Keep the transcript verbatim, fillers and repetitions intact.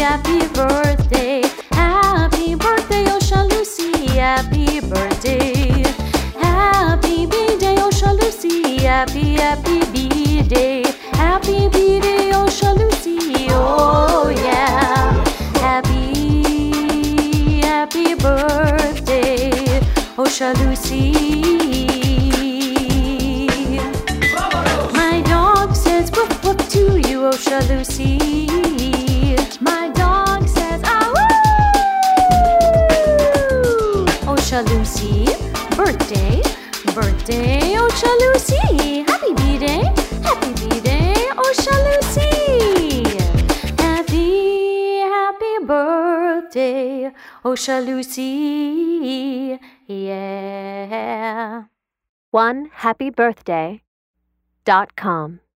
happy birthday. Happy birthday, Osha Lucy. Happy birthday. Happy B-Day, Osha Lucy. Happy, happy B-Day. Happy B-Day, Osha Lucy. Oh yeah. Happy, happy birthday, Osha Lucy. My dog says whoop whoop to you, Osha Lucy. My dog says ah woo. Osha Lucy, birthday, birthday, Osha Lucy. Happy B-Day, happy B-Day, Osha Lucy. Happy, happy birthday, Osha Lucy. Yeah. one happy birthday dot com